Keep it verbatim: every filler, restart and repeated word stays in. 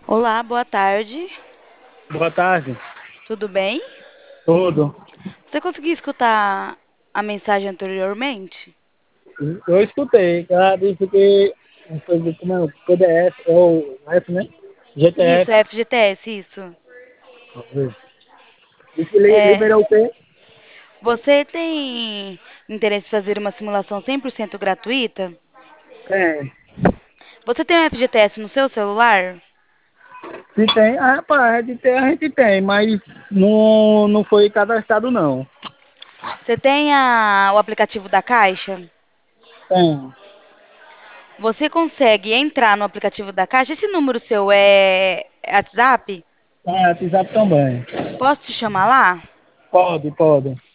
Olá, boa tarde. Boa tarde. Tudo bem? Tudo. Você conseguiu escutar a mensagem anteriormente? Eu escutei. Ela disse que foi como é, o P D F, ou F, né? Isso, G T F. é F G T S, isso. Disse que li- É, liberou o quê? você tem interesse em fazer uma simulação cem por cento gratuita? Tem. Você tem o F G T S no seu celular? Se tem, ah, rapaz, de ter a gente tem, mas não, não foi cadastrado não. Você tem a- o aplicativo da Caixa? Tem. Você consegue entrar no aplicativo da Caixa? Esse número seu é é WhatsApp? Tem WhatsApp também. Posso te chamar lá? Pode, pode.